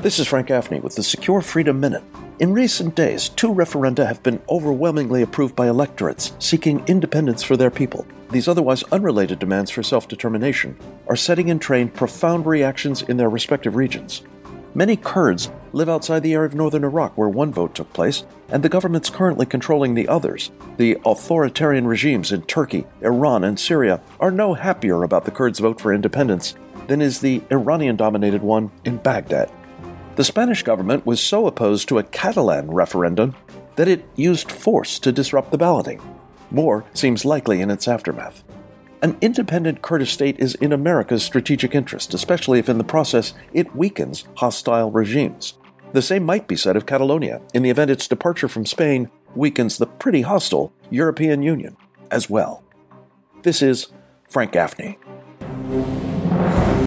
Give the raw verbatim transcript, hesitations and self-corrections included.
This is Frank Gaffney with the Secure Freedom Minute. In recent days, two referenda have been overwhelmingly approved by electorates seeking independence for their people. These otherwise unrelated demands for self-determination are setting in train profound reactions in their respective regions. Many Kurds live outside the area of northern Iraq where one vote took place, and the governments currently controlling the others, the authoritarian regimes in Turkey, Iran, and Syria, are no happier about the Kurds' vote for independence than is the Iranian-dominated one in Baghdad. The Spanish government was so opposed to a Catalan referendum that it used force to disrupt the balloting. More seems likely in its aftermath. An independent Kurdish state is in America's strategic interest, especially if in the process it weakens hostile regimes. The same might be said of Catalonia, in the event its departure from Spain weakens the pretty hostile European Union as well. This is Frank Gaffney.